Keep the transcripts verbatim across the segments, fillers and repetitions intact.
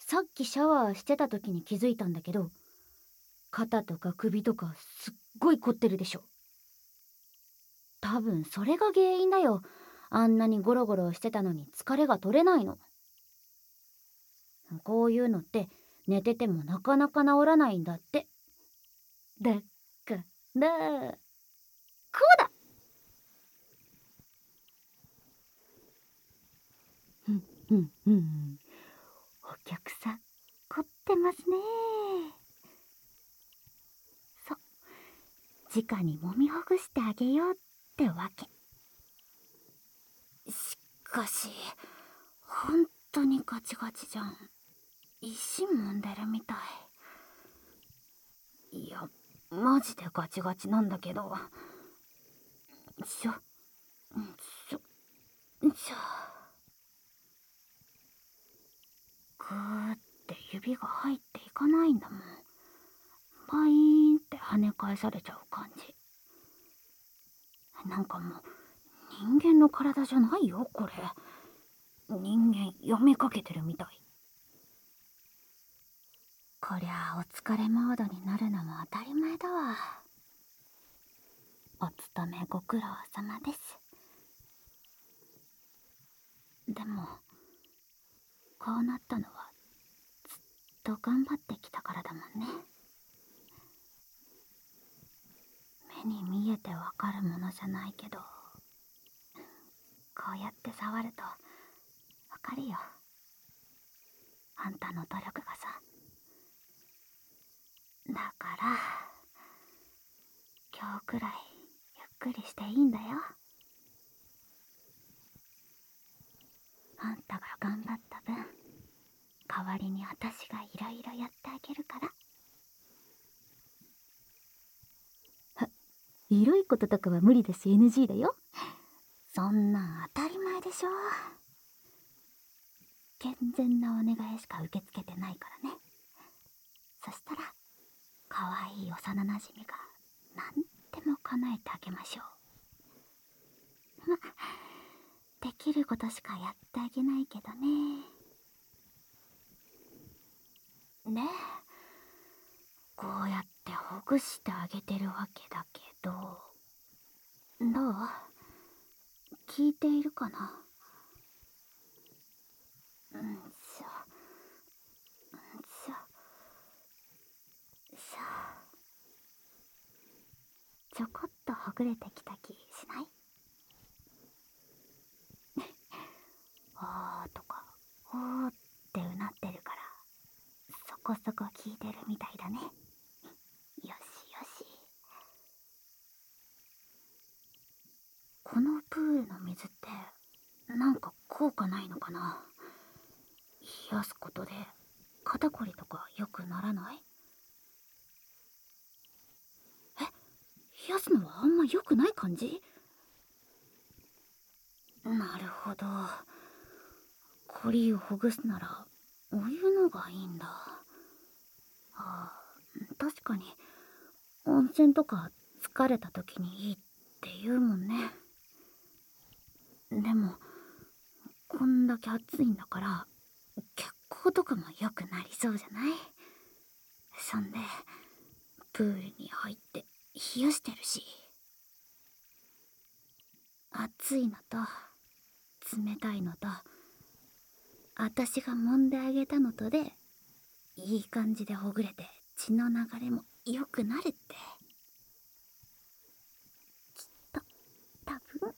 さっきシャワーしてた時に気づいたんだけど、肩とか首とかすっごい凝ってるでしょ。多分それが原因だよ。あんなにゴロゴロしてたのに疲れが取れないの。こういうのって寝ててもなかなか治らないんだって。だからこうだ。ふんふんふん。お客さん凝ってますね。そう、直に揉みほぐしてあげようってわけ。しかし本当にガチガチじゃん。石揉んでるみたい。いや、マジでガチガチなんだけど。しょしょしょ。グーって指が入っていかないんだもん。パイーンって跳ね返されちゃう感じ。なんかもう人間の体じゃないよこれ。人間読みかけてるみたい。こりゃあお疲れモードになるのも当たり前だわ。お勤めご苦労様です。でもこうなったのはずっと頑張ってきたからだもんね。目に見えてわかるものじゃないけど、こうやって触るとわかるよ。あんたの努力がさ。だから今日くらいゆっくりしていいんだよ。あんたが頑張った分、代わりに私がいろいろやってあげるから。は、色いこととかは無理だし エヌジー だよ。そんなん当たり前でしょ。健全なお願いしか受け付けてないからね。そしたら可愛い幼なじみが何でも叶えてあげましょう。ま、できることしかやってあげないけどね。ねえ、こうやってほぐしてあげてるわけだけど、どう？聞いているかな？うんしょ、うんしょ、しょ。ちょこっとほぐれてきた気しない？おーとかおーってうなってるから、そこそこ効いてるみたいだね。よしよし。このプールの水ってなんか効果ないのかな？冷やすことで肩こりとか良くならない？え、冷やすのはあんま良くない感じ？なるほど。コリをほぐすならお湯のがいいんだ。ああ、確かに温泉とか疲れた時にいいって言うもんね。でもこんだけ暑いんだから血行とかも良くなりそうじゃない？そんでプールに入って冷やしてるし、暑いのと冷たいのと私が揉んであげたのとでいい感じでほぐれて血の流れも良くなるって。きっと多分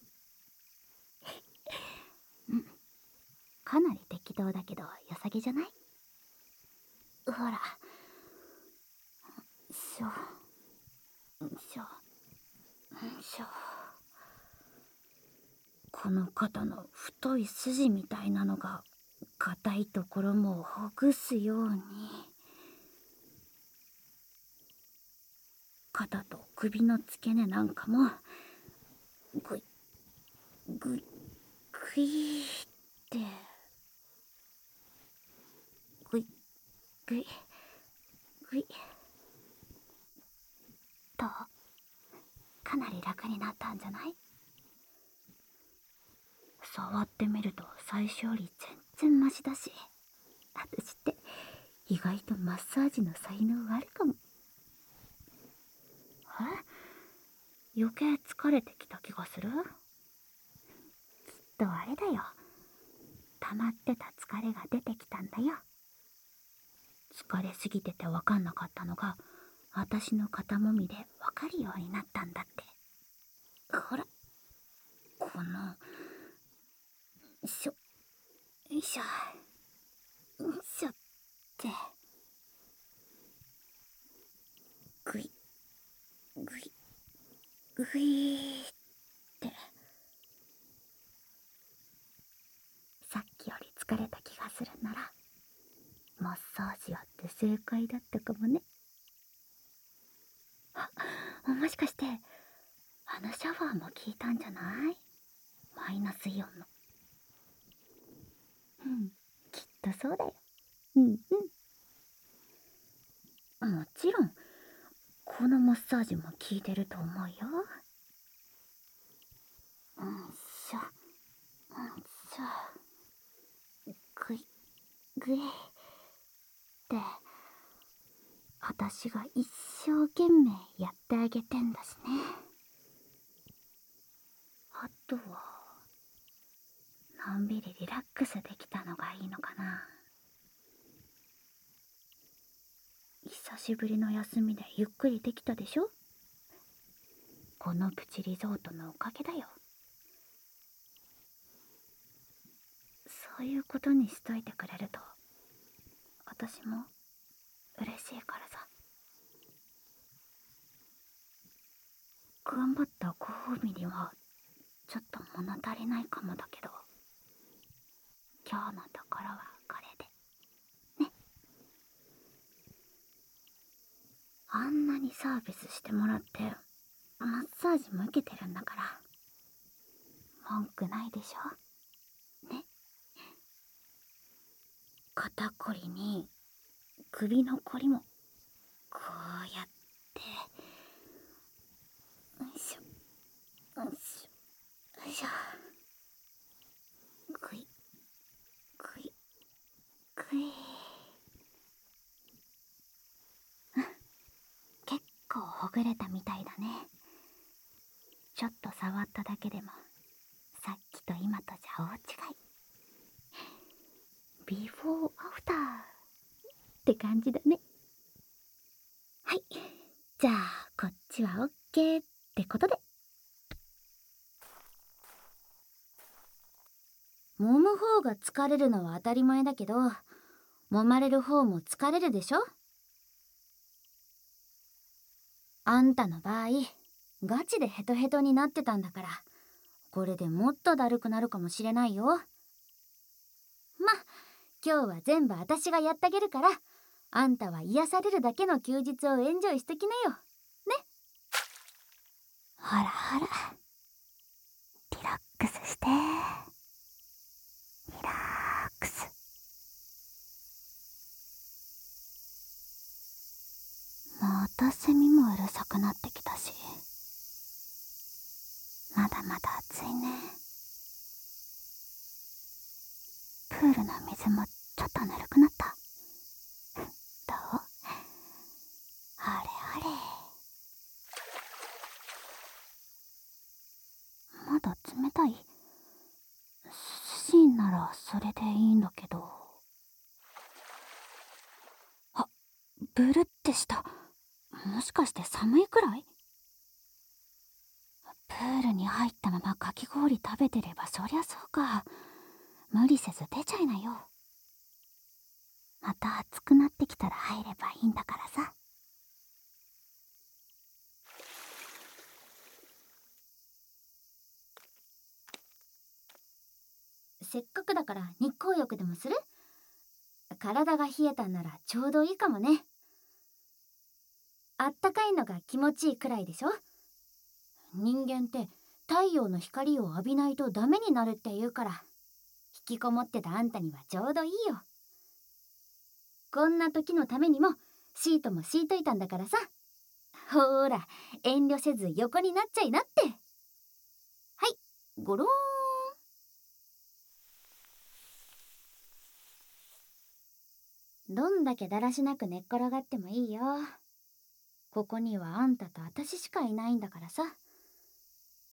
うん、かなり適当だけど良さげじゃない？ほら、しょしょしょ。この肩の太い筋みたいなのが硬いところもほぐすように。肩と首の付け根なんかもぐいぐいぐいってぐいぐいぐいと、かなり楽になったんじゃない？触ってみると最初より全然マシだし、私って意外とマッサージの才能あるかも。え？余計疲れてきた気がする？きっとあれだよ。溜まってた疲れが出てきたんだよ。疲れすぎててわかんなかったのが、私の肩もみでわかるようになったんだって。ほら、この、しょ、よいしょ、よいしょって、ぐい、ぐい、ぐいって、さっきより疲れた気がするなら、マッサージやって正解だったかもね。あ、もしかして、あのシャワーも効いたんじゃない？マイナスイオンの。うん、きっとそうだよ。うんうん。もちろん、このマッサージも効いてると思うよ。うんしょ、うんしょ、ぐい、ぐいって、私が一生懸命やってあげてんだしね。あとは、のんびりリラックスできたのがいいのかな。久しぶりの休みでゆっくりできたでしょ？このプチリゾートのおかげだよ。そういうことにしといてくれると、私も嬉しいからさ。頑張ったご褒美にはちょっと物足りないかもだけど、今日のところはこれでね。あんなにサービスしてもらってマッサージも受けてるんだから文句ないでしょね。肩こりに首のこりもこうやってよいしょよいしょよいしょ、ぐいぐいぐい。結構ほぐれたみたいだね。ちょっと触っただけでもさっきと今とじゃ大違い。ビフォーアフターって感じだね。はい、じゃあこっちはオッケーってことで。揉む方が疲れるのは当たり前だけど、揉まれる方も疲れるでしょ。あんたの場合ガチでヘトヘトになってたんだから、これでもっとだるくなるかもしれないよ。ま、今日は全部私がやってあげるから、あんたは癒されるだけの休日をエンジョイしときなよね。ほらほら、リラックスして、リラックス。またセミもうるさくなってきたし、まだまだ暑いね。プールの水もちょっとぬるくなった。どう？あれあれ、まだ冷たい？涼しいならそれでいいんだけど。あ、ブルってした。もしかして寒いくらい？プールに入ったままかき氷食べてればそりゃそうか。無理せず出ちゃいなよ。また暑くなってきたら入ればいいんだからさ。せっかくだから日光浴でもする？体が冷えたんならちょうどいいかもね。あったかいのが気持ちいいくらいでしょ。人間って太陽の光を浴びないとダメになるって言うから、引きこもってたあんたにはちょうどいいよ。こんな時のためにもシートも敷いといたんだからさ。ほーら、遠慮せず横になっちゃいなって。はい、ゴローン。 どんだけだらしなく寝っ転がってもいいよ。ここにはあんたと私しかいないんだからさ。